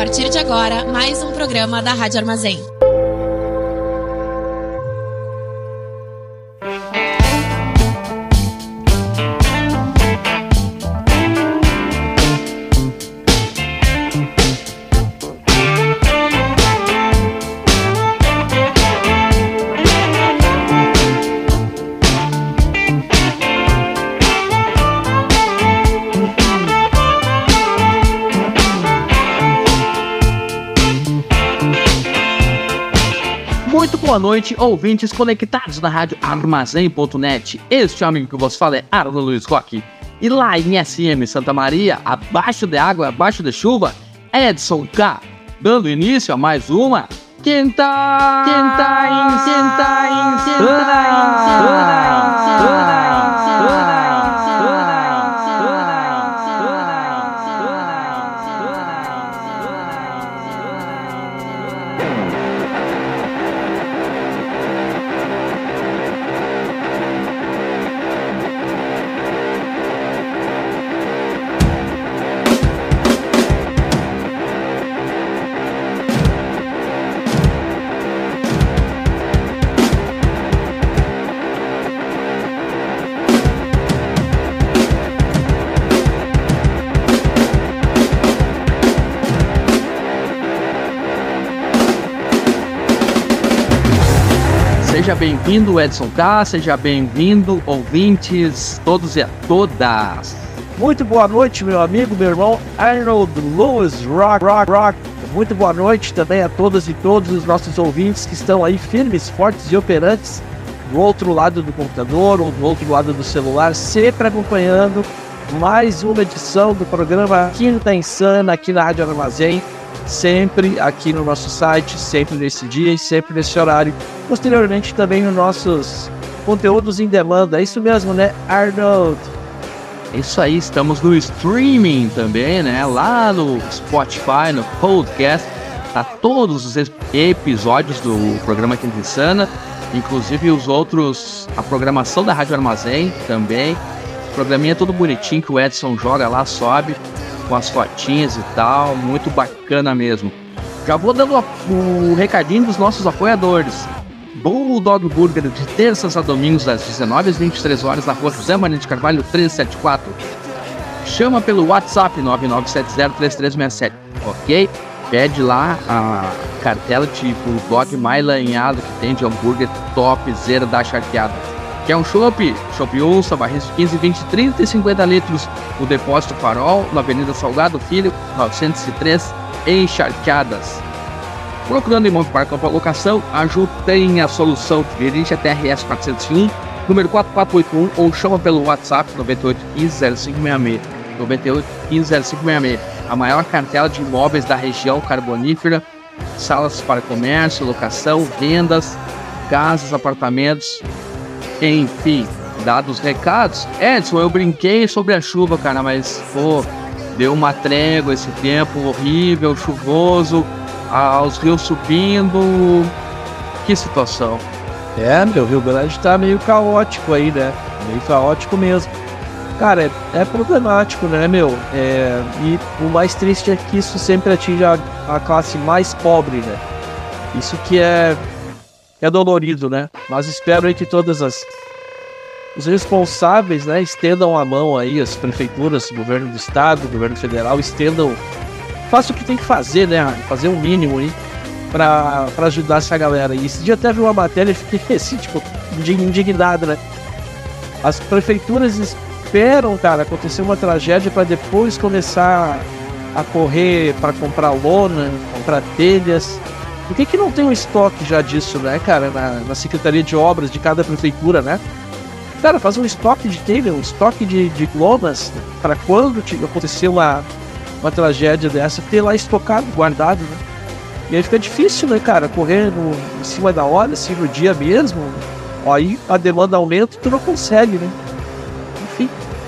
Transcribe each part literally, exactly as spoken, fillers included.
partir de agora, mais um programa da Rádio Armazém. Boa noite, ouvintes conectados na rádio armazém ponto net. Este amigo que vos fala é Arno Luiz Roque. E lá em S M Santa Maria, abaixo de água, abaixo de chuva, Edson K. Dando início a mais uma Quinta... Quinta... Quinta... Seja bem-vindo, Edson K, seja bem-vindo, ouvintes, todos e a todas. Muito boa noite, meu amigo, meu irmão Arnold Lewis Rock, Rock, Rock. Muito boa noite também a todas e todos os nossos ouvintes que estão aí firmes, fortes e operantes do outro lado do computador ou do outro lado do celular, sempre acompanhando mais uma edição do programa Quinta Insana aqui na Rádio Armazém. Sempre aqui no nosso site, sempre nesse dia e sempre nesse horário. Posteriormente também nos nossos conteúdos em demanda. É isso mesmo, né, Arnold? Isso aí, estamos no streaming também, né? Lá no Spotify, no podcast. Tá todos os episódios do programa Quinta Insana, inclusive os outros, a programação da Rádio Armazém também. O programinha é todo bonitinho que o Edson joga lá, sobe com as fotinhas e tal, muito bacana mesmo. Já vou dando o recadinho dos nossos apoiadores. Bulldog Burger de terças a domingos das dezenove às vinte e três horas na rua José Maria de Carvalho trezentos e setenta e quatro. Chama pelo WhatsApp nove nove sete zero três três seis sete, ok? Pede lá a cartela de Bulldog mais lanhado que tem de hambúrguer top, zero da charqueada. Quer um chopp? Chopp Unça, barris de quinze, vinte, trinta e cinquenta litros. O Depósito Farol, na Avenida Salgado Filho, novecentos e três, em Charqueadas. Procurando imóvel para campo alocação, a Ju tem a solução. Dirige até R S quatrocentos e um, número quatro quatro oito um, ou chama pelo WhatsApp nove oito um cinco zero cinco seis seis. nove oito um cinco zero cinco seis seis. A maior cartela de imóveis da região carbonífera, salas para comércio, locação, vendas, casas, apartamentos. Enfim, dados os recados, Edson, eu brinquei sobre a chuva, cara, mas, pô, deu uma trégua esse tempo horrível, chuvoso, ah, os rios subindo, que situação. É, meu, o Rio Grande tá meio caótico aí, né, meio caótico mesmo. Cara, é, é problemático, né, meu, é, e o mais triste é que isso sempre atinge a, a classe mais pobre, né, isso que é... É dolorido, né? Mas espero aí que todas as os responsáveis, né, estendam a mão aí, as prefeituras, o governo do estado, o governo federal, estendam, façam o que tem que fazer, né? Fazer o mínimo aí pra, pra ajudar essa galera. E esse dia até vi uma matéria e fiquei assim, tipo, indignado, né? As prefeituras esperam, cara, acontecer uma tragédia pra depois começar a correr pra comprar lona, comprar telhas. Por que que não tem um estoque já disso, né, cara, na, na Secretaria de Obras de cada prefeitura, né? Cara, faz um estoque de telha, um estoque de, de lonas, para quando acontecer uma, uma tragédia dessa, ter lá estocado, guardado, né? E aí fica difícil, né, cara, correr no, em cima da hora, assim, no dia mesmo. Aí a demanda aumenta e tu não consegue, né? Enfim.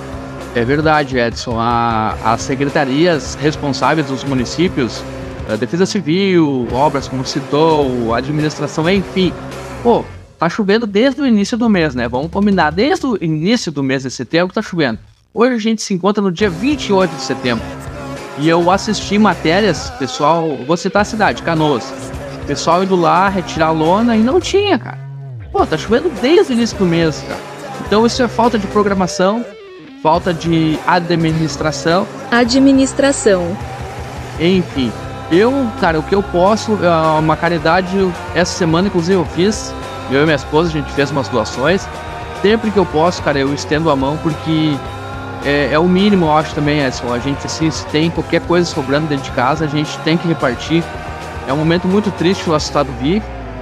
É verdade, Edson. A, as secretarias responsáveis dos municípios, a Defesa Civil, obras, como citou, administração, enfim. Pô, tá chovendo desde o início do mês, né? Vamos combinar, desde o início do mês de setembro tá chovendo. Hoje a gente se encontra no dia vinte e oito de setembro. E eu assisti matérias, pessoal, vou citar a cidade, Canoas. Pessoal indo lá retirar a lona e não tinha, cara. Pô, tá chovendo desde o início do mês, cara. Então isso é falta de programação, falta de administração. Administração. Enfim, eu, cara, o que eu posso, é uma caridade, essa semana inclusive eu fiz, eu e minha esposa, a gente fez umas doações. Sempre que eu posso, cara, eu estendo a mão, porque é, é o mínimo, eu acho também, Edson. A gente, assim, se tem qualquer coisa sobrando dentro de casa, a gente tem que repartir. É um momento muito triste que o nosso estado vive.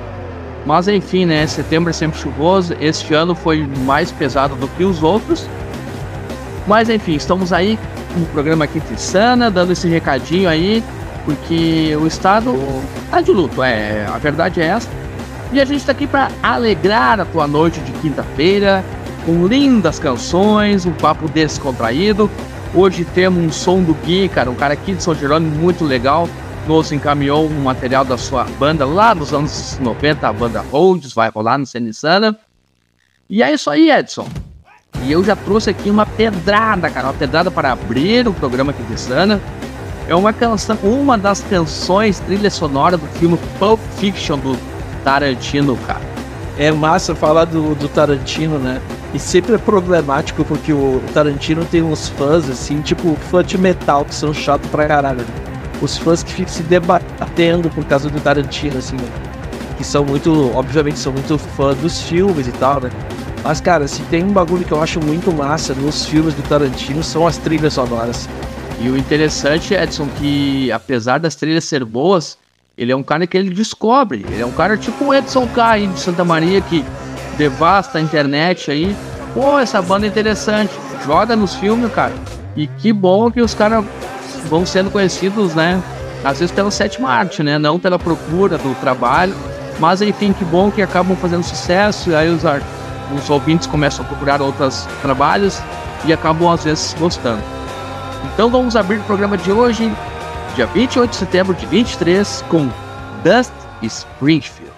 Mas enfim, né, setembro é sempre chuvoso, este ano foi mais pesado do que os outros. Mas enfim, estamos aí no programa Quinta Insana, dando esse recadinho aí, porque o estado tá de luto, é, a verdade é essa. E a gente tá aqui para alegrar a tua noite de quinta-feira, com lindas canções, um papo descontraído. Hoje temos um som do Gui, cara, um cara aqui de São Jerônimo muito legal. Nos encaminhou um material da sua banda lá dos anos noventa, a banda Rhodes, vai rolar no Cena Insana. E é isso aí, Edson. E eu já trouxe aqui uma pedrada, cara, uma pedrada para abrir o programa Quinta Insana. É uma canção, uma das canções trilha sonora do filme Pulp Fiction do Tarantino, cara. É massa falar do, do Tarantino, né? E sempre é problemático porque o Tarantino tem uns fãs, assim, tipo fã de metal, que são chatos pra caralho, né? Os fãs que ficam se debatendo por causa do Tarantino, assim, né? Que são muito, obviamente, são muito fã dos filmes e tal, né? Mas, cara, se tem um bagulho que eu acho muito massa nos filmes do Tarantino, são as trilhas sonoras. E o interessante, Edson, que apesar das trilhas ser boas, ele é um cara que ele descobre. Ele é um cara tipo o Edson K aí de Santa Maria, que devasta a internet aí. Pô, essa banda é interessante. Joga nos filmes, cara. E que bom que os caras vão sendo conhecidos, né? Às vezes pela sétima arte, né? Não pela procura do trabalho. Mas enfim, que bom que acabam fazendo sucesso. E aí os, os ouvintes começam a procurar outros trabalhos e acabam às vezes gostando. Então vamos abrir o programa de hoje, dia vinte e oito de setembro de vinte e três, com Dust Springfield.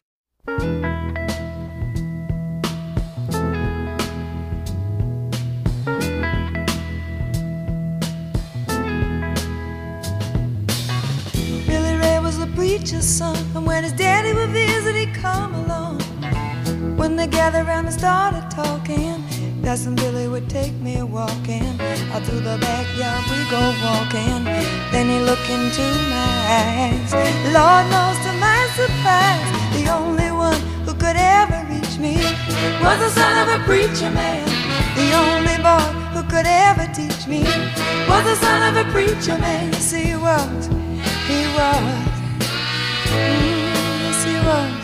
Preacher's son, and when his daddy would visit, he'd come along. When they gathered around and started talking, Cousin Billy would take me walking. Out through the backyard we go walking. Then he looked into my eyes. Lord knows to my surprise, the only one who could ever reach me was the son of a preacher man. The only boy who could ever teach me was the son of a preacher man. Yes, he was, he was. Yes, he was.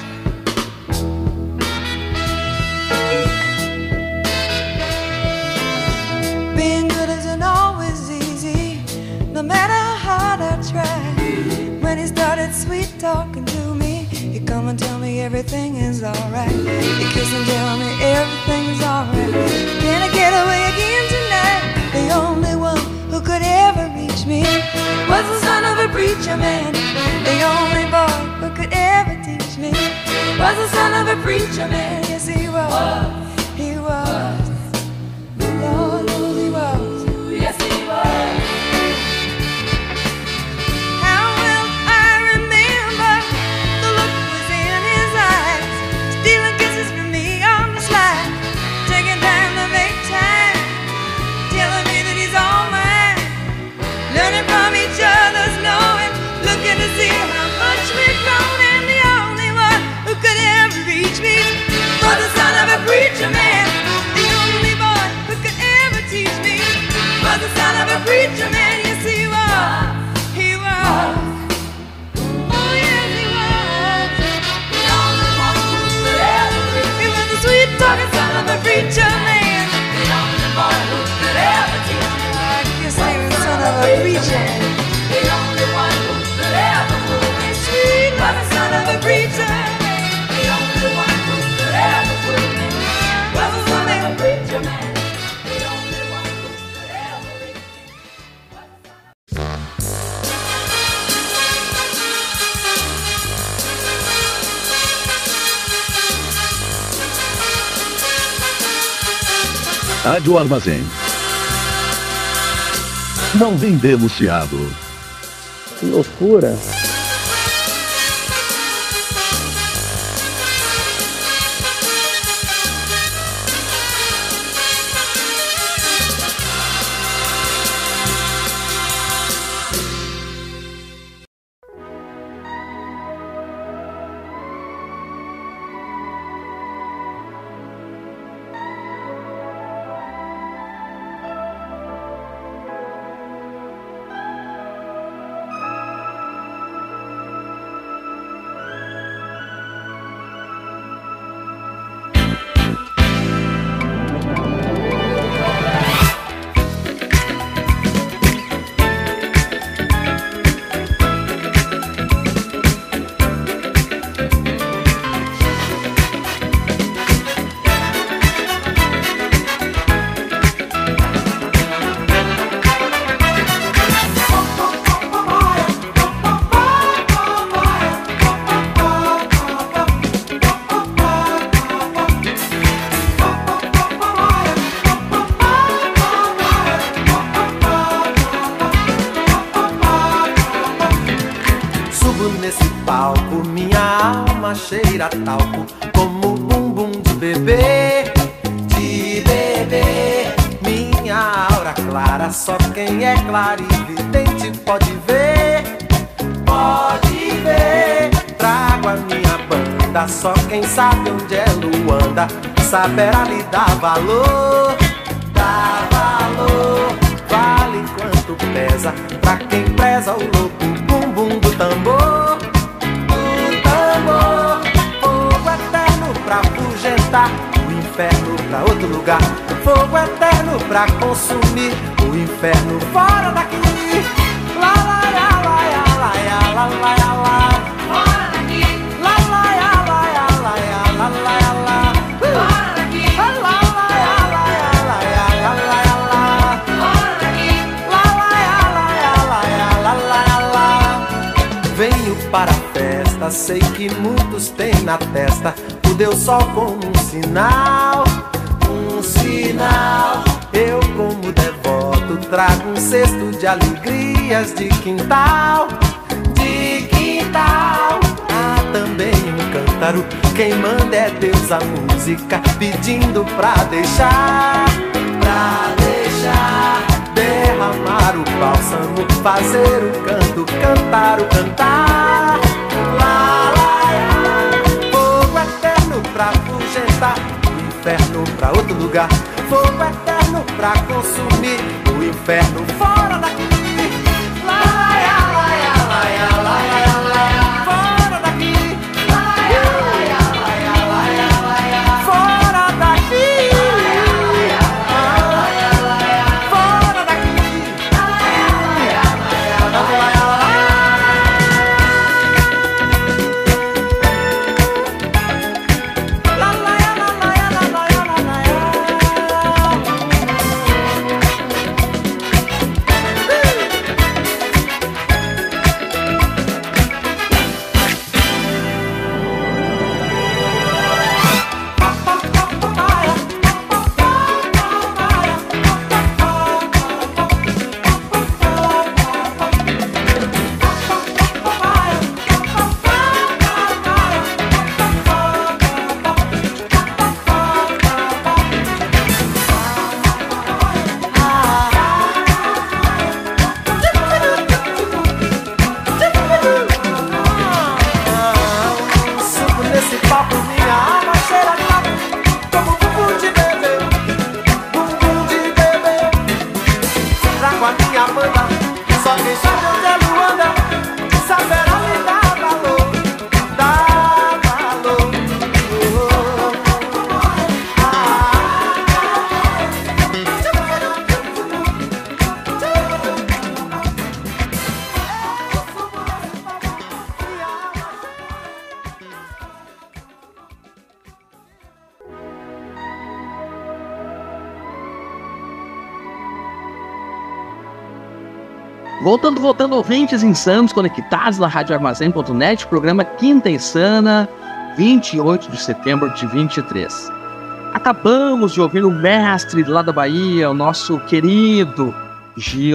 Being good isn't always easy, no matter how hard I try. When he started sweet talking to me, he'd come and tell me everything is alright. He'd kiss and tell me everything is alright. Can I get away again tonight? The only one who could ever reach me was the son of a preacher man. The only boy who could ever teach me was the son of a preacher man. Yes, he was, he was. Lord knows he was. Yes, he was. How well I remember the look was in his eyes, stealing kisses from me on the slide, taking time to make time, telling me that he's all mine, learning from each other's knowing, looking to see how much we've grown. And the only one who could ever reach me was the son of a preacher man. The only boy who could ever teach me was the son of a preacher man. Yes, he was, he was. Oh, yes, he was. The only one who could ever reach me. He was the sweet talking son of a preacher man. The only boy who could ever teach me. I guess he was the son of a preacher. The only one who could ever move me. Sweet was the son of a preacher man. The only one who could ever move me was the son of a preacher man. The only one who could ever reach me. Rádio Armazém. Não vendemos fiado. Que loucura. Cheira talco como bumbum de bebê, de bebê. Minha aura clara, só quem é clarividente pode ver, pode ver. Trago a minha banda, só quem sabe onde é Luanda saberá lhe dar valor, dá valor. Vale quanto pesa pra quem preza o louco bumbum do tambor, do tambor. Pra afugentar o inferno pra outro lugar, fogo eterno pra consumir o inferno fora daqui. Lá, lá, lá, lá, lá, lá, lá, lá, lá. Fora daqui. Lá, lá, lá, lá, lá, lá, lá, lá. Fora daqui. Lá, lá, lá, lá, lá, lá, lá. Fora daqui. Lá, lá, lá, lá, lá, lá, lá. Venho para a festa, sei que muitos têm na testa o Deus Sol como um sinal, um sinal. Eu como devoto trago um cesto de alegrias de quintal, de quintal. Há também um cântaro, quem manda é Deus a música, pedindo pra deixar, pra deixar derramar o bálsamo, fazer o canto, cantar o cantar. Lá, lá, pra afugentar o inferno pra outro lugar, fogo eterno pra consumir o inferno fora daqui. Lá, lá, lá, lá, lá, lá, lá, fora daqui. Lá, lá, lá, lá, lá, fora daqui. Fora daqui. Voltando, voltando, ouvintes insanos conectados na rádio armazém ponto net, programa Quinta Insana, vinte e oito de setembro de vinte e três. Acabamos de ouvir o mestre lá da Bahia, o nosso querido Gil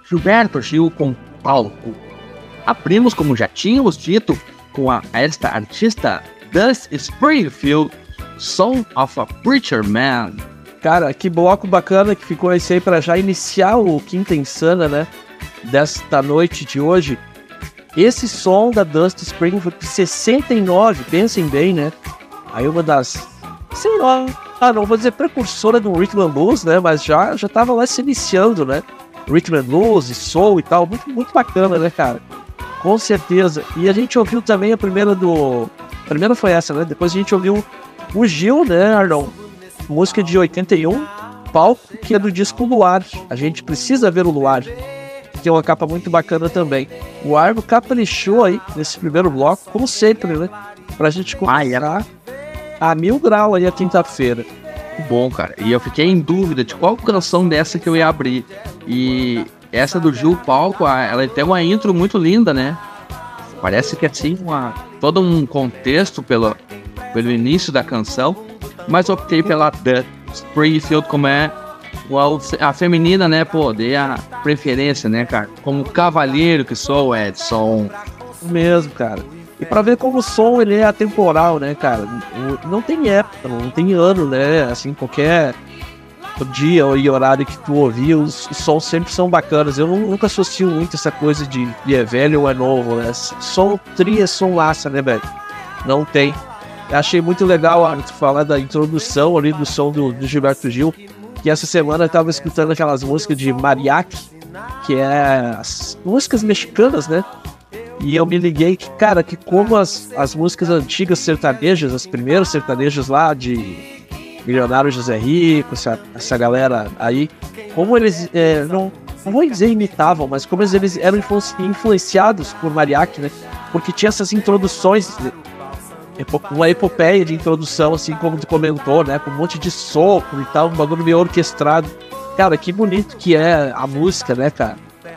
Gilberto Gil com Palco. Abrimos, como já tínhamos dito, com a, esta artista Dusty Springfield, Son of a Preacher Man. Cara, que bloco bacana que ficou esse aí pra já iniciar o Quinta Insana, né? Desta noite de hoje. Esse som da Dusty Springfield de sessenta e nove, pensem bem, né? Aí uma das, sei lá, ah, não vou dizer precursora do Rhythm and Blues, né? Mas já, já tava lá se iniciando, né? Rhythm and Blues e soul e tal, muito, muito bacana, né, cara? Com certeza. E a gente ouviu também a primeira do... A primeira foi essa, né? Depois a gente ouviu o Gil, né, Arnon? Música de oitenta e um, Palco, que é do disco Luar. A gente precisa ver o Luar. Tem uma capa muito bacana também. O Argo caprichou aí nesse primeiro bloco, como sempre, né? Pra gente começar a mil grau aí a quinta-feira. Bom, cara. E eu fiquei em dúvida de qual canção dessa que eu ia abrir. E essa do Gil Palco, ela tem uma intro muito linda, né? Parece que assim, uma, todo um contexto pelo, pelo início da canção. Mas optei pela The Springfield, como é a feminina, né? Pô, dei a preferência, né, cara? Como cavalheiro que sou, Edson. Mesmo, cara. E pra ver como o som, ele é atemporal, né, cara? Não tem época, não tem ano, né? Assim, qualquer dia e horário que tu ouvir, os, os sons sempre são bacanas. Eu nunca associo muito essa coisa de, de é velho ou é novo, né? Som tri é som laça, né, velho? Não tem. Eu achei muito legal, Arthur, falar da introdução ali do som do, do Gilberto Gil, que essa semana eu tava escutando aquelas músicas de mariachi, que é as músicas mexicanas, né? E eu me liguei que, cara, que como as, as músicas antigas sertanejas, as primeiras sertanejas lá de Milionário José Rico, essa, essa galera aí, como eles, é, não, não vou dizer imitavam, mas como eles, eles eram influenciados por mariachi, né? Porque tinha essas introduções, uma epopeia de introdução, assim como tu comentou, né? Com um monte de sopro e tal, um bagulho meio orquestrado. Cara, que bonito que é a música, né, cara?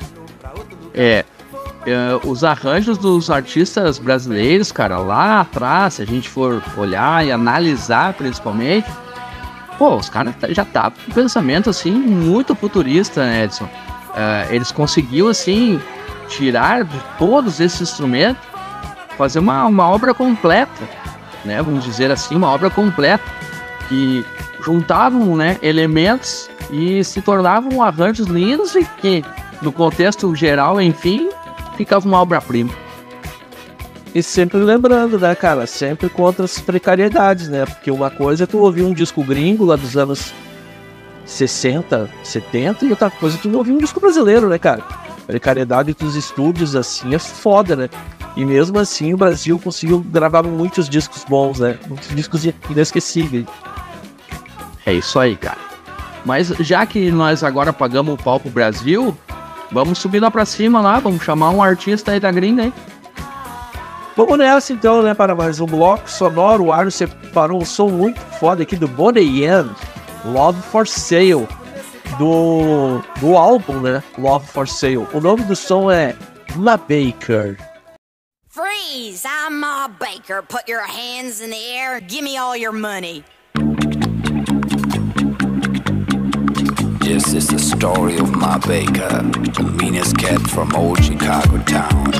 É, é, os arranjos dos artistas brasileiros, cara, lá atrás, se a gente for olhar e analisar principalmente, pô, os caras já estavam com um pensamento, assim, muito futurista, né, Edson? É, eles conseguiram, assim, tirar de todos esses instrumentos, fazer uma, uma obra completa, né, vamos dizer assim, uma obra completa, que juntavam, né, elementos e se tornavam arranjos lindos e que, no contexto geral, enfim, ficava uma obra-prima. E sempre lembrando, né, cara, sempre contra as precariedades, né, porque uma coisa é tu ouvir um disco gringo lá dos anos sessenta, setenta, e outra coisa é tu ouvir um disco brasileiro, né, cara. A precariedade dos estúdios, assim, é foda, né. E mesmo assim o Brasil conseguiu gravar muitos discos bons, né? Muitos discos inesquecíveis. É isso aí, cara. Mas já que nós agora pagamos o pau pro Brasil, vamos subir lá pra cima lá, vamos chamar um artista aí da gringa, hein? Vamos nessa então, né? Para mais um bloco sonoro. O Arno separou um som muito foda aqui do Bonnie M, Love for Sale, do, do álbum, né? Love for Sale. O nome do som é Ma Baker. Freeze! I'm Ma Baker. Put your hands in the air. Give me all your money. This is the story of Ma Baker, the meanest cat from old Chicago town.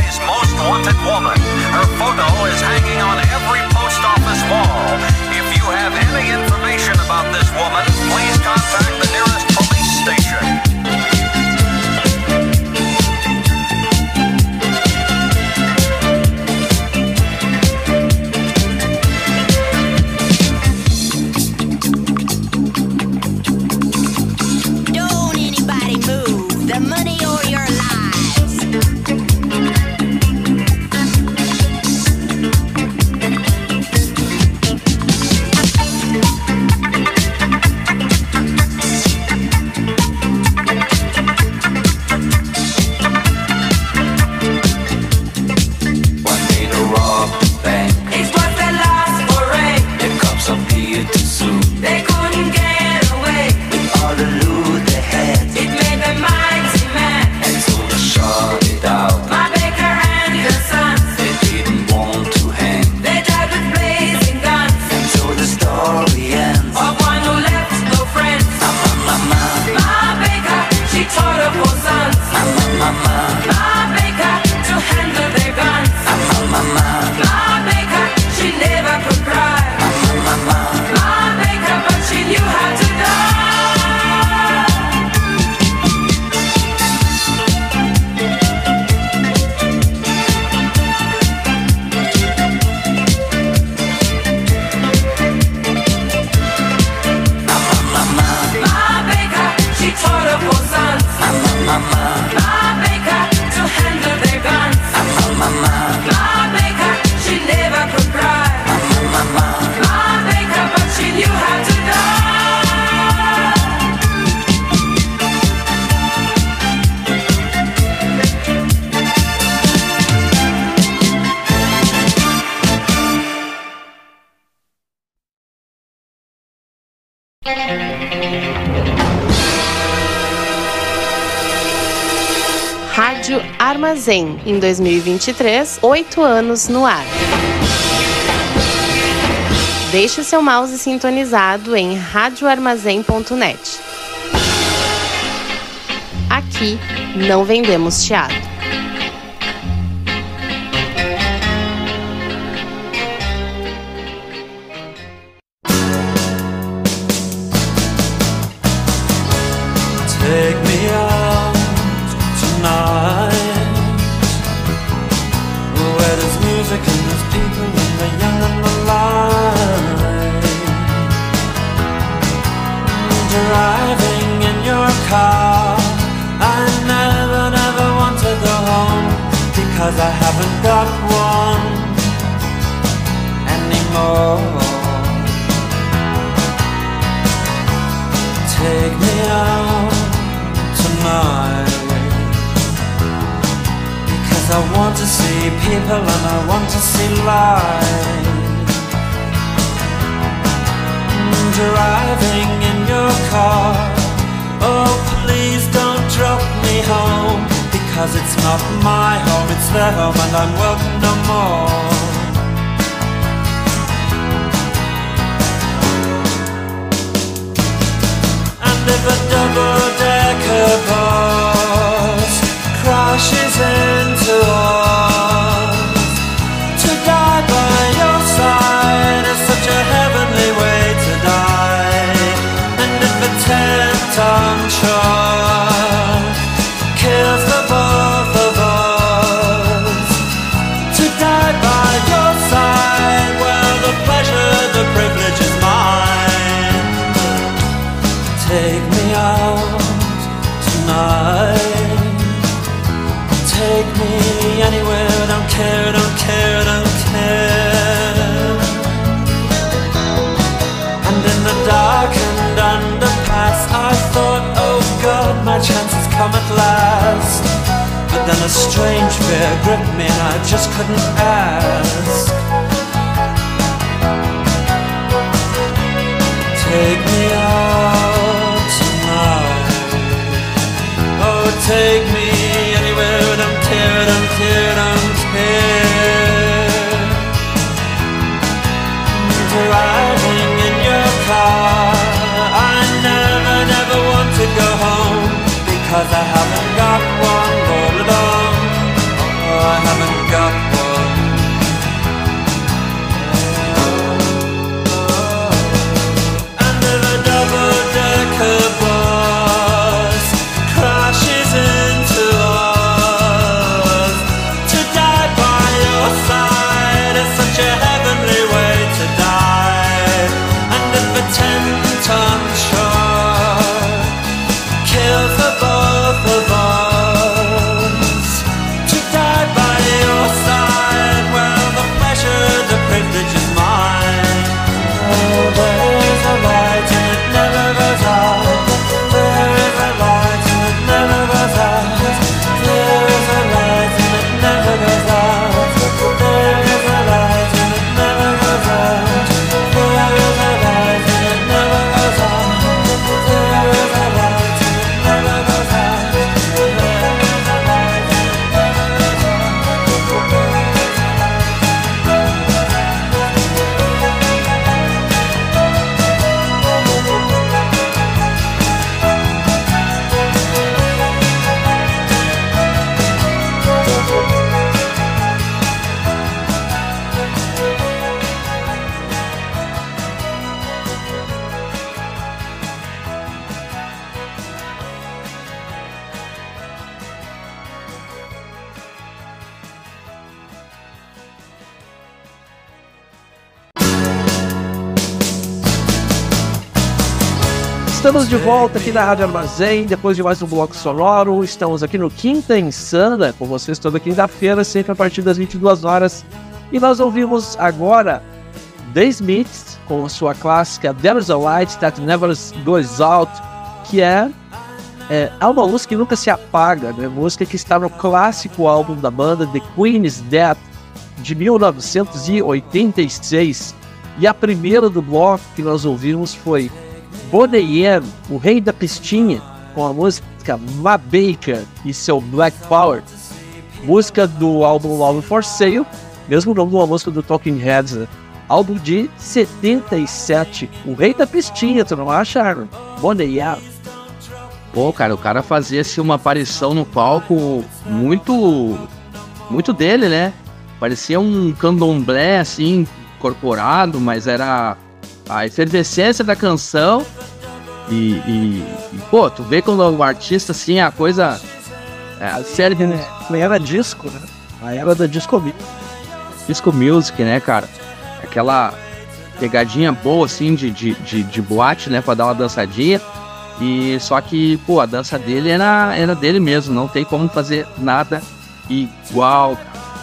today's most wanted woman. Her photo is hanging on every post office wall. If you have any information about this woman, please contact the nearest police station. Rádio Armazém, em dois mil e vinte e três, oito anos no ar. Deixe o seu mouse sintonizado em rádio armazém ponto net. Aqui não vendemos teatro. Take me out tonight, where there's music and there's people and the young and the light. Driving in your car, I never, never want to go home, because I haven't got one anymore. Take me out tonight, because I want to see people and I want to see life. Driving in your car, oh please don't drop me home, because it's not my home, it's their home and I'm welcome no more. And if a double-decker bus crashes into us, to die by your side is such a heavenly way to die. And if a ten-ton truck kills the both of us, to die by your side, well, the pleasure, the privilege is mine. Take me out tonight, take me anywhere, don't care, don't care, don't care. And in the darkened underpass, I thought, oh God, my chance has come at last. But then a strange fear gripped me and I just couldn't ask. Take me out tonight, oh take me anywhere, don't care, don't care, don't care. Driving in your car, I never, never want to go home, because I haven't got one all alone. Oh, I haven't Estamos de volta aqui na Rádio Armazém, depois de mais um bloco sonoro. Estamos aqui no Quinta Insana, com vocês toda quinta-feira, sempre a partir das vinte e duas horas. E nós ouvimos agora The Smiths, com a sua clássica There's a Light That Never Goes Out, que é, é, é uma música que nunca se apaga, né? Música que está no clássico álbum da banda The Queen Is Dead, de mil novecentos e oitenta e seis. E a primeira do bloco que nós ouvimos foi Bonnie M, o rei da pistinha, com a música Ma Baker e seu Black Power, música do álbum Love for Sale, mesmo nome de uma música do Talking Heads, né? Álbum de setenta e sete, o rei da pistinha, tu não acha, Aaron? Bonnie M. Pô, cara, o cara fazia assim, uma aparição no palco muito, muito dele, né? Parecia um candomblé, assim, incorporado, mas era a efervescência da canção e, e, e pô, tu vê quando o artista, assim, a coisa é, serve, né? Era disco, né? A era da disco music. Disco music, né, cara? Aquela pegadinha boa, assim, de, de, de, de boate, né, pra dar uma dançadinha. E só que, pô, a dança dele era, era dele mesmo, não tem como fazer nada igual.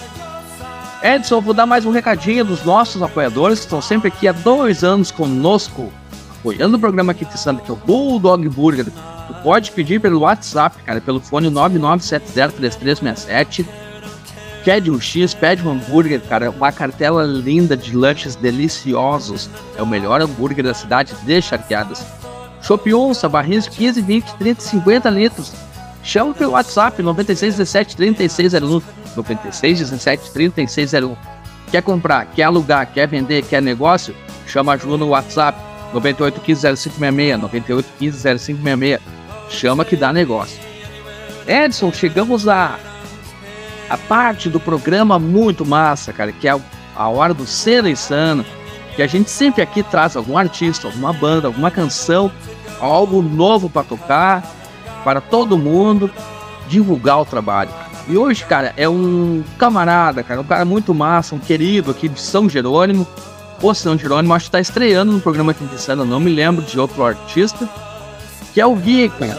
Edson, vou dar mais um recadinho dos nossos apoiadores que estão sempre aqui há dois anos conosco, apoiando o programa Quinta Insana, que é o Bulldog Burger. Tu pode pedir pelo WhatsApp, cara, pelo fone nove nove sete zero três três seis sete. Pede um X, pede um hambúrguer, cara, uma cartela linda de lanches deliciosos. É o melhor hambúrguer da cidade de Charqueadas. Chopp Onça, barrinhos de quinze, vinte, trinta, cinquenta litros. Chama pelo WhatsApp nove seis um sete, três seis zero um. nove seis um sete, três seis zero um. Quer comprar, quer alugar, quer vender, quer negócio? Chama a Ju no WhatsApp nove oito um cinco zero cinco seis seis, nove oito um cinco zero cinco seis seis. Chama que dá negócio. Edson, chegamos a a parte do programa muito massa, cara, que é a hora do Cena Insana, que a gente sempre aqui traz algum artista, alguma banda, alguma canção, algo novo para tocar, para todo mundo divulgar o trabalho. E hoje, cara, é um camarada, cara, um cara muito massa, um querido aqui de São Jerônimo. O São Jerônimo, acho que tá estreando no programa Quinta Insana, não me lembro de outro artista, que é o Gui, cara.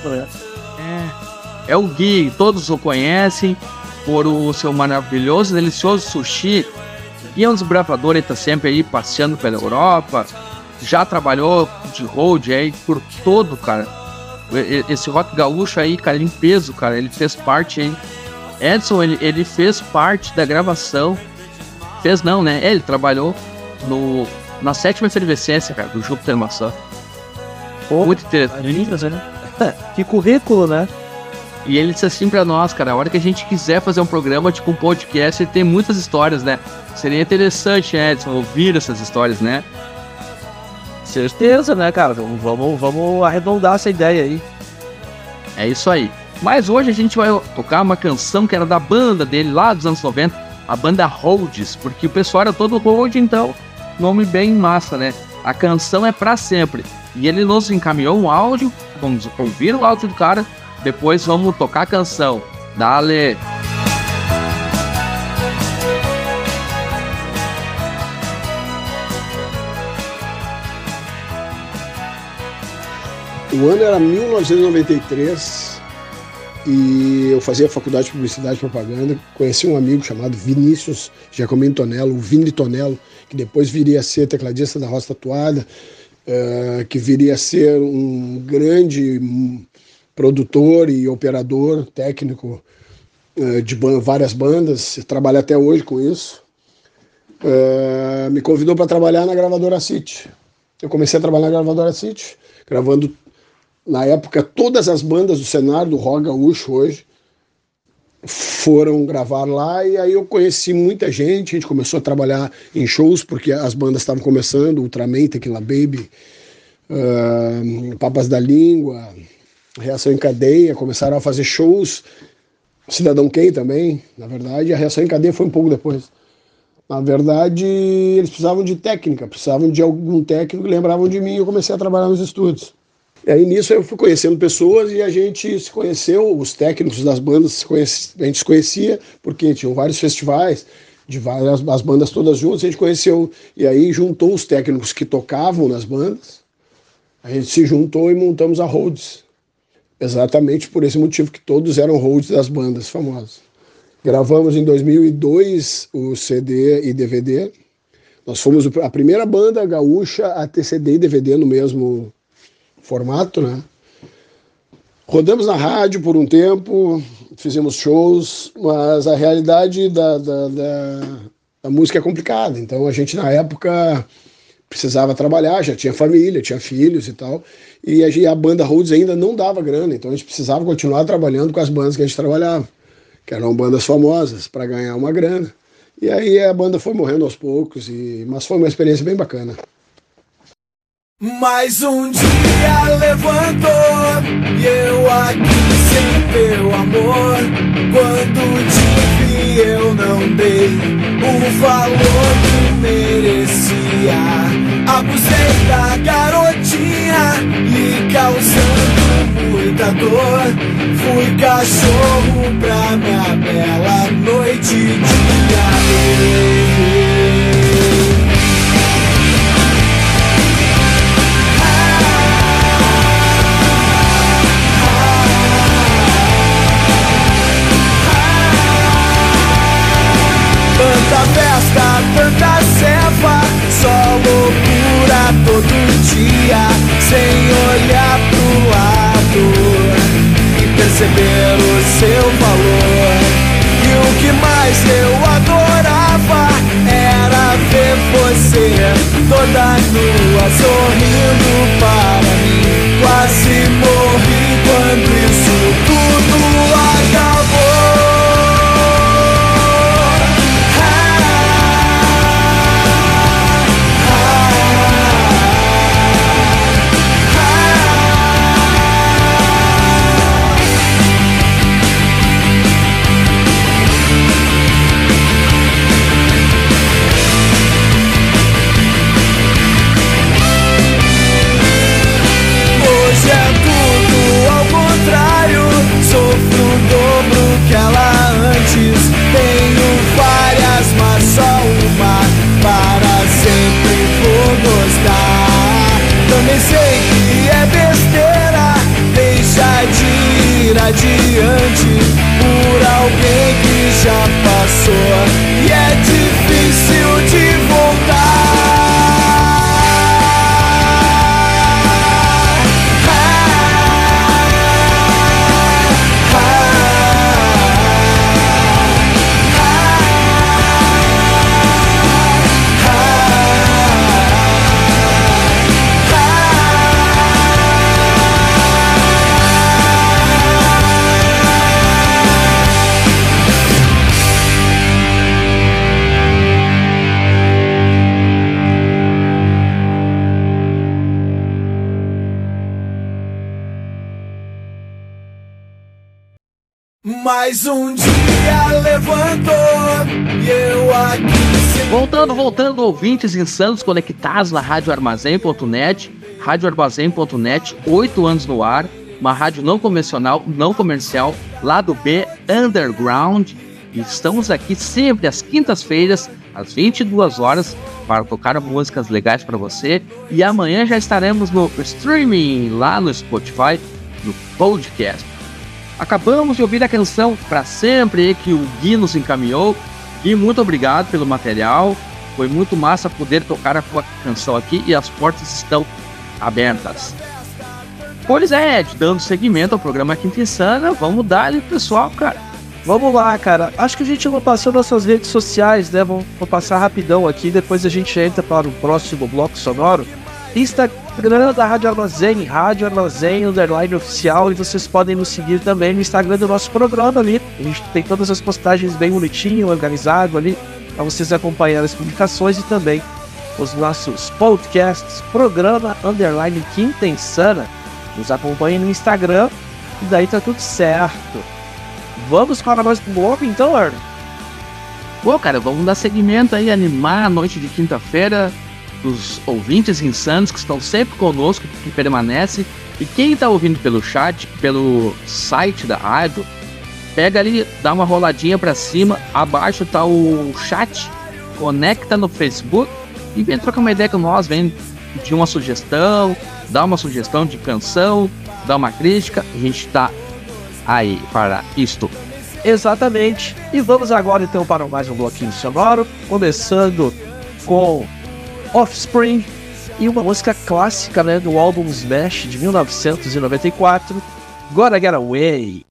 É, é o Gui, todos o conhecem por o seu maravilhoso, delicioso sushi. E é um desbravador, ele tá sempre aí passeando pela Europa, já trabalhou de road aí por todo, cara. Esse rock gaúcho aí, cara, em peso, cara, ele fez parte aí. Edson, ele, ele fez parte da gravação. Fez não, né? Ele trabalhou no, na sétima efervescência, cara, do Júpiter Maçã. Pô, muito interessante, né? Que currículo, né? E ele disse assim pra nós, cara, a hora que a gente quiser fazer um programa, tipo um podcast, ele tem muitas histórias, né? Seria interessante, Edson, ouvir essas histórias, né? Certeza, né, cara? Vamos, vamos arredondar essa ideia aí. É isso aí. Mas hoje a gente vai tocar uma canção que era da banda dele, lá dos anos noventa, a banda Rhodes, porque o pessoal era todo road, então, nome bem massa, né? A canção é Pra Sempre. E ele nos encaminhou um áudio, vamos ouvir o áudio do cara, depois vamos tocar a canção. Dale! O ano era mil novecentos e noventa e três e eu fazia faculdade de Publicidade e Propaganda. Conheci um amigo chamado Vinícius Giacomino Tonello, o Vini Tonello, que depois viria a ser tecladista da Rosa Tatuada, uh, que viria a ser um grande produtor e operador técnico uh, de ban- várias bandas, trabalha até hoje com isso. Uh, me convidou para trabalhar na gravadora City. Eu comecei a trabalhar na gravadora City, gravando, na época, todas as bandas do cenário do rock gaúcho hoje foram gravar lá, e aí eu conheci muita gente, a gente começou a trabalhar em shows, porque as bandas estavam começando, Ultraman, Tequila Baby, uh, Papas da Língua, Reação em Cadeia, começaram a fazer shows, Cidadão Kane também, na verdade, a Reação em Cadeia foi um pouco depois. Na verdade, eles precisavam de técnica, precisavam de algum técnico, lembravam de mim, e eu comecei a trabalhar nos estúdios. E aí nisso eu fui conhecendo pessoas e a gente se conheceu, os técnicos das bandas, se conhece, a gente se conhecia porque tinham vários festivais, de várias as bandas todas juntas, a gente conheceu, e aí juntou os técnicos que tocavam nas bandas, a gente se juntou e montamos a Rhodes. Exatamente por esse motivo, que todos eram Rhodes das bandas famosas. Gravamos em dois mil e dois o C D e D V D. Nós fomos a primeira banda gaúcha a ter C D e D V D no mesmo formato, né? Rodamos na rádio por um tempo, fizemos shows, mas a realidade da, da, da, da música é complicada. Então a gente, na época, precisava trabalhar, já tinha família, tinha filhos e tal, e a, a banda Rhodes ainda não dava grana, então a gente precisava continuar trabalhando com as bandas que a gente trabalhava, que eram bandas famosas, para ganhar uma grana. E aí a banda foi morrendo aos poucos, e, mas foi uma experiência bem bacana. Mais um dia levantou e eu aqui sem teu amor. Quando te vi eu não dei o valor que merecia. Abusei da garotinha, lhe causando muita dor. Fui cachorro pra minha bela noite de dia. Tanta festa, tanta cefa, só loucura todo dia, sem olhar pro lado e perceber o seu valor. E o que mais eu adorava era ver você toda nua, sorrindo para mim. Quase morri quando isso tudo acabou. Adiante por alguém que já passou e é difícil de voltar. Mais um dia levantou e eu aqui... Voltando, voltando, ouvintes insanos conectados na Rádio Armazém ponto net, Rádio Armazém ponto net, oito anos no ar, uma rádio não convencional, não comercial, lado B, underground. E estamos aqui sempre às quintas-feiras, às vinte e duas horas, para tocar músicas legais para você. E amanhã já estaremos no streaming, lá no Spotify, no podcast. Acabamos de ouvir a canção Pra Sempre, que o Gui nos encaminhou. Gui, muito obrigado pelo material. Foi muito massa poder tocar a tua canção aqui e as portas estão abertas. Pois é, dando seguimento ao programa Quinta Insana, vamos dar ali pro pessoal, cara. Vamos lá, cara. Acho que a gente vai passar nossas redes sociais, né? Vamos passar rapidão aqui, depois a gente entra para o próximo bloco sonoro. Instagram da Rádio Armazém, Rádio Armazém, underline oficial, e vocês podem nos seguir também no Instagram do nosso programa ali. A gente tem todas as postagens bem bonitinho, organizado ali, para vocês acompanharem as publicações e também os nossos podcasts, programa underline Quinta Insana. Nos acompanhem no Instagram e daí tá tudo certo. Vamos para mais um bloco então, Arno? Pô, cara, vamos dar seguimento aí, animar a noite de quinta-feira dos ouvintes insanos que estão sempre conosco, que permanecem. E quem está ouvindo pelo chat, pelo site da rádio, pega ali, dá uma roladinha para cima, abaixo tá o chat, conecta no Facebook e vem trocar uma ideia com nós, vem pedir uma sugestão, dá uma sugestão de canção, dá uma crítica, a gente tá aí para isto. Exatamente. E vamos agora então para mais um bloquinho sonoro, começando com Offspring e uma música clássica, né, do álbum Smash de mil novecentos e noventa e quatro, Gotta Get Away.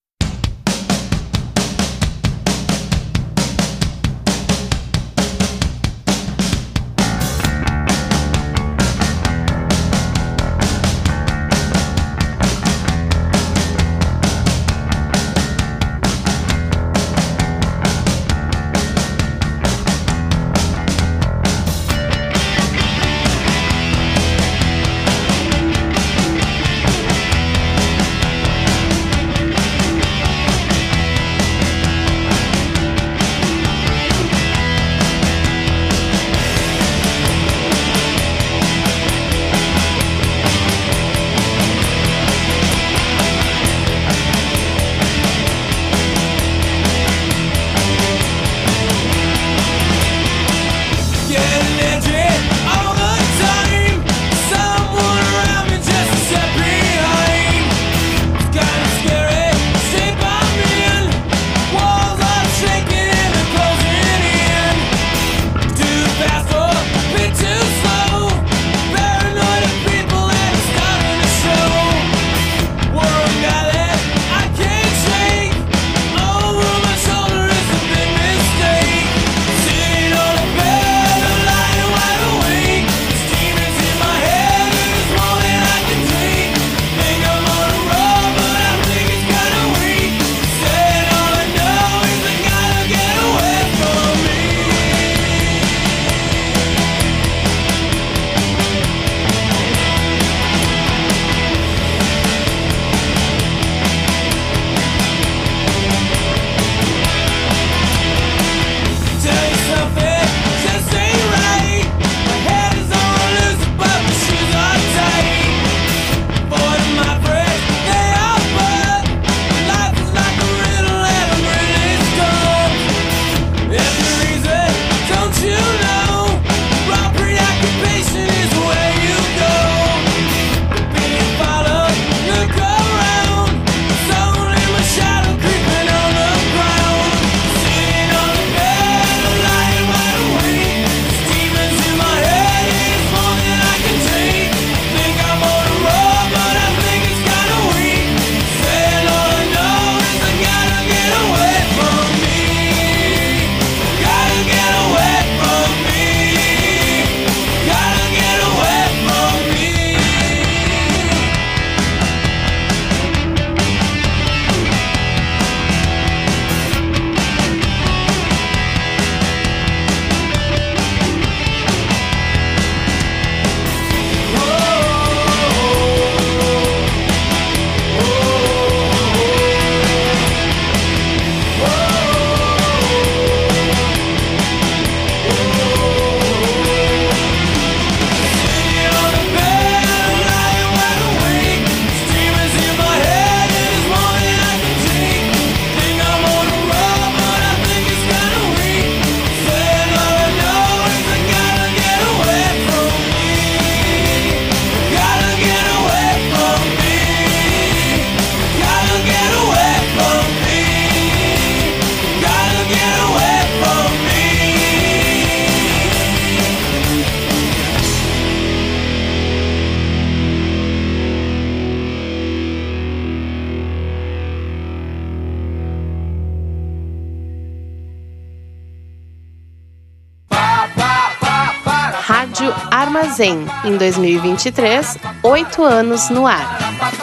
Rádio Armazém, em dois mil e vinte e três, oito anos no ar.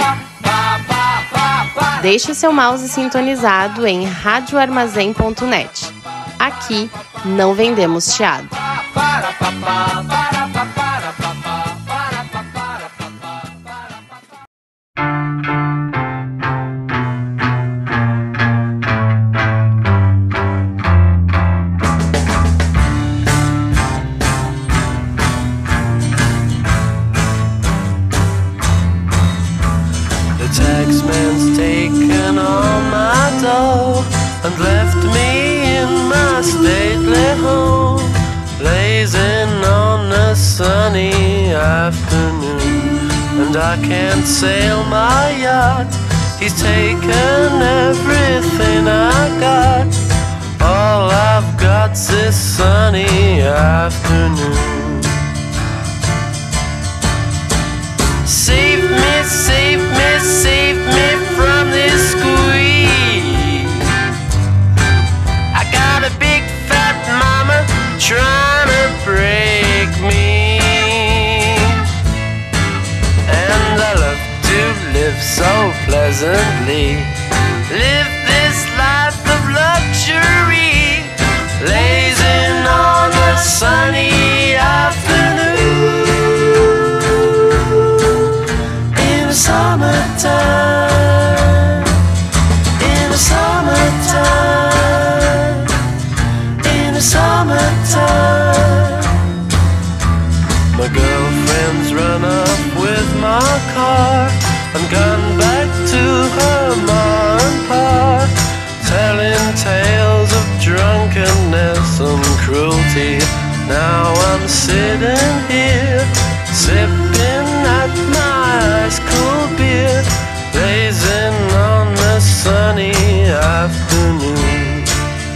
Deixe o seu mouse sintonizado em rádio armazém ponto net. Aqui não vendemos chiado. Taxman's taken all my dough and left me in my stately home, blazing on a sunny afternoon. and I can't sail my yacht. He's taken everything I got. All I've got's this sunny afternoon. Save me, save me, save me from this squeeze. I got a big fat mama trying to break me, and I love to live so pleasantly. Live this life of luxury, lazing on a sunny afternoon. In the summertime, in the summertime, in the summertime. My girlfriend's run up with my car and gone back to her ma and pa, telling tales of drunkenness and cruelty. Now I'm sitting here, sipping at my ice cold beer, blazing on the sunny afternoon.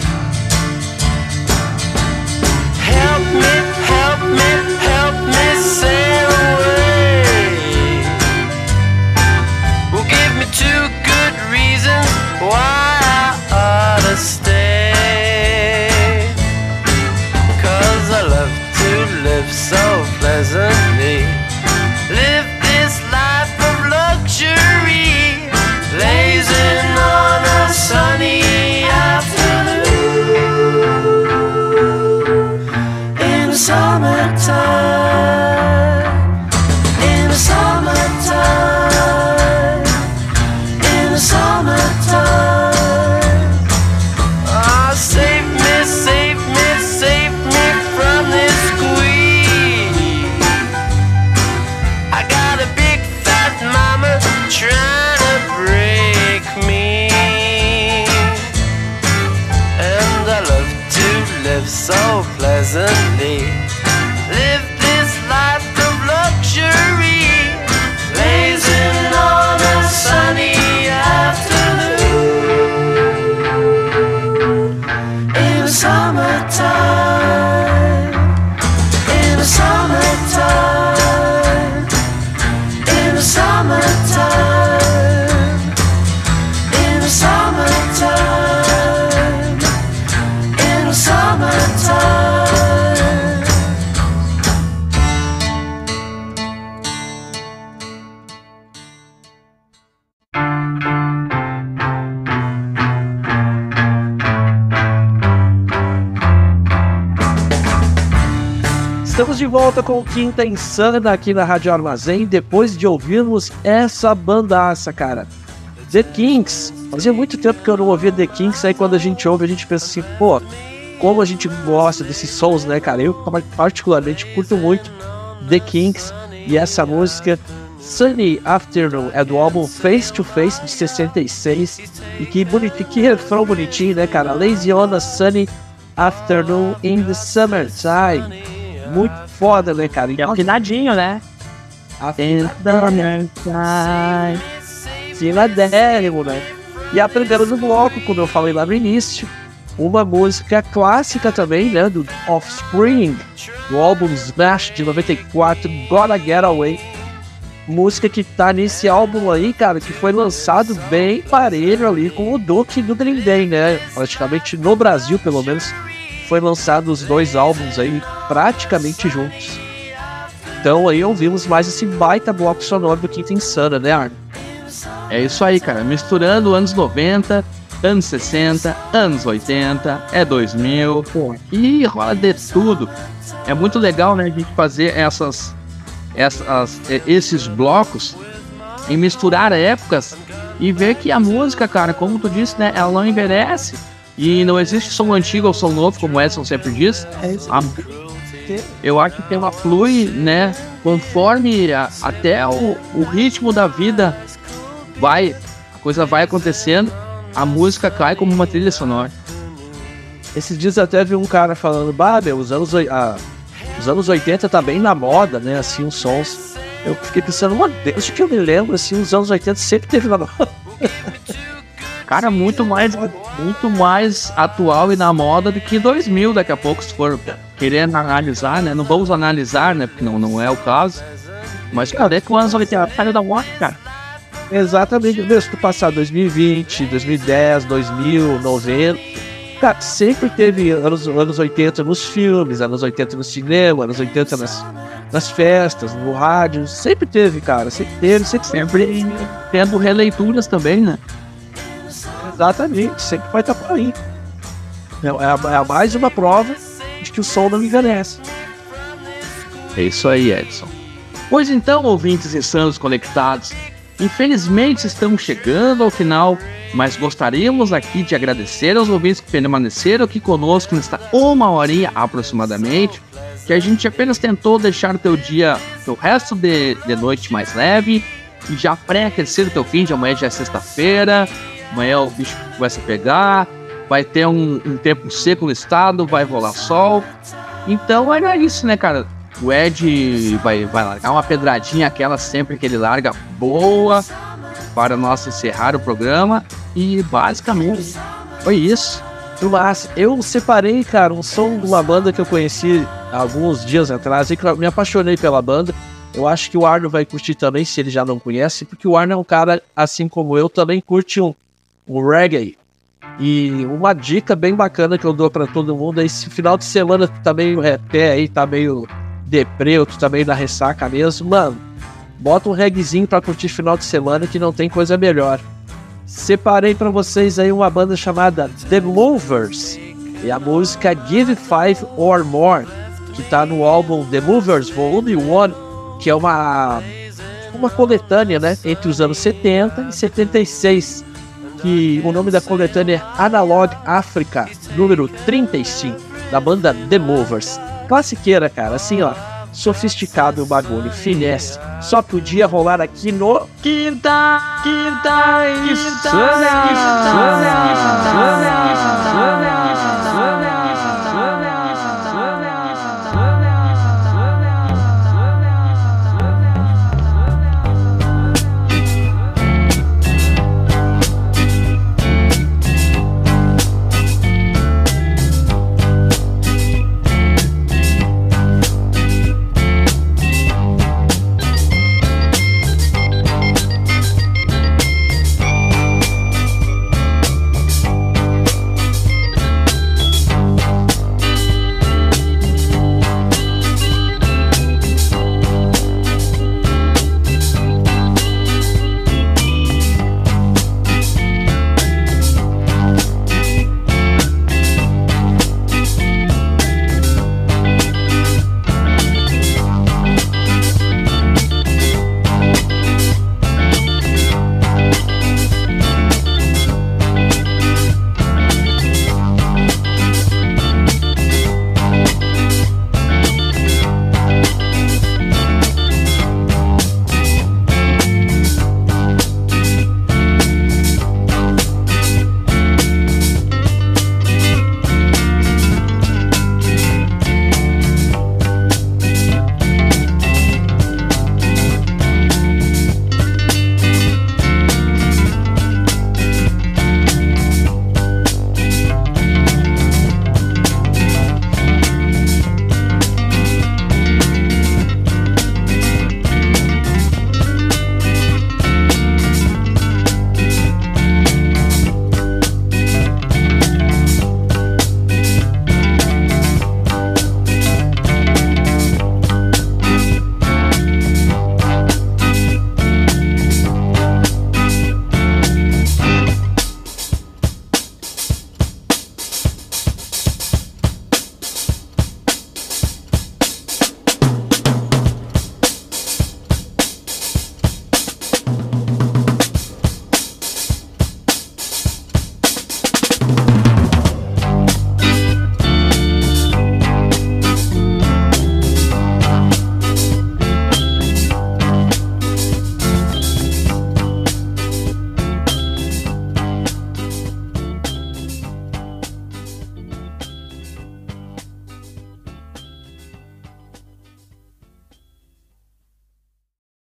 Help me, help me, help me sail away. Well, give me two good reasons why I ought to stay. 'Cause I love to live so pleasantly. Live this life of luxury, lazing on a sunny afternoon. In the summertime, in the summertime, in the summertime. Ah, save me, save me, save me from this squeeze. I got a big fat mama trying to break me, and I love to live so pleasantly. Live this life of luxury, lazing on a sunny afternoon. In the summertime, in the summertime, in the summertime, in the summertime, in the summertime. Estamos de volta com o Quinta Insana aqui na Rádio Armazém, depois de ouvirmos essa bandaça, cara. The Kinks. Fazia muito tempo que eu não ouvia The Kinks, aí quando a gente ouve a gente pensa assim, pô, como a gente gosta desses sons, né, cara? Eu particularmente curto muito The Kinks e essa música Sunny Afternoon é do álbum Face to Face de sessenta e seis, e que bonitinho, que refrão bonitinho, né, cara? Lazy on a Sunny Afternoon in the Summertime. Muito foda, né, cara? E é afinadinho, né? Afinadinho. Afinadérrimo, né? E a primeira do bloco, como eu falei lá no início, uma música clássica também, né? Do Offspring, do álbum Smash de noventa e quatro, Gotta Get Away. Música que tá nesse álbum aí, cara, que foi lançado bem parelho ali com o Duke do Green Day, né? Praticamente no Brasil, pelo menos, foi lançado os dois álbuns aí praticamente juntos. Então aí ouvimos mais esse baita bloco sonoro do Quinta Insana, né, Arno? É isso aí, cara, misturando anos noventa, anos sessenta, anos oitenta, é dois mil, pô, e rola de tudo. É muito legal, né, a gente fazer essas, essas, esses blocos e misturar épocas e ver que a música, cara, como tu disse, né, ela não envelhece. E não existe som antigo ou som novo, como o Edson sempre diz. É isso. A, eu acho que ela flui, né, conforme a, até o, o ritmo da vida vai, a coisa vai acontecendo, a música cai como uma trilha sonora. Esses dias até vi um cara falando, bah, meu, os anos, a, os anos oitenta tá bem na moda, né, assim, os sons. Eu fiquei pensando, meu Deus, que eu me lembro, assim, os anos oitenta sempre teve na moda. Cara, muito mais, muito mais atual e na moda do que dois mil daqui a pouco, se for querendo analisar, né? Não vamos analisar, né? Porque não, não é o caso. Mas cadê que o anos oitenta saiu da moda, cara? Exatamente, mesmo que passar dois mil e vinte, dois mil e dez, dois mil, noventa. Cara, sempre teve anos, anos oitenta nos filmes, anos oitenta no cinema, anos oitenta nas, nas festas, no rádio. Sempre teve, cara. Sempre teve, sempre, sempre tendo releituras também, né? Exatamente, sempre vai estar por aí. É, é, a, é a mais uma prova de que o som não envelhece. É isso aí, Edson. Pois então, ouvintes insanos conectados, infelizmente estamos chegando ao final, mas gostaríamos aqui de agradecer aos ouvintes que permaneceram aqui conosco nesta uma horinha aproximadamente, que a gente apenas tentou deixar o teu dia, o resto de, de noite mais leve, e já pré-aquecer o teu fim de amanhã, já é sexta-feira, amanhã o bicho começa a pegar, vai ter um, um tempo seco no estado, vai rolar sol, então era isso, né, cara? O Ed vai, vai largar uma pedradinha, aquela sempre que ele larga, boa, para nós encerrar o programa. E basicamente foi isso. Mas eu separei, cara, um som de uma banda que eu conheci alguns dias atrás e que eu me apaixonei pela banda. Eu acho que o Arno vai curtir também, se ele já não conhece, porque o Arno é um cara, assim como eu, também curte um, um reggae. E uma dica bem bacana que eu dou pra todo mundo é esse final de semana que tá meio reté aí, tá meio deprê, tu tá meio na ressaca mesmo, mano, bota um reggaezinho pra curtir final de semana que não tem coisa melhor. Separei pra vocês aí uma banda chamada The Movers e a música Give Five or More, que tá no álbum The Movers Volume um, que é uma uma coletânea, né, entre os anos setenta e setenta e seis, que o nome da coletânea é Analog Africa, número trinta e cinco, da banda The Movers. Classiqueira, cara, assim, ó, sofisticado o bagulho, finesse, só podia rolar aqui no Quinta, Quinta, Insana, Insana, Insana, Insana.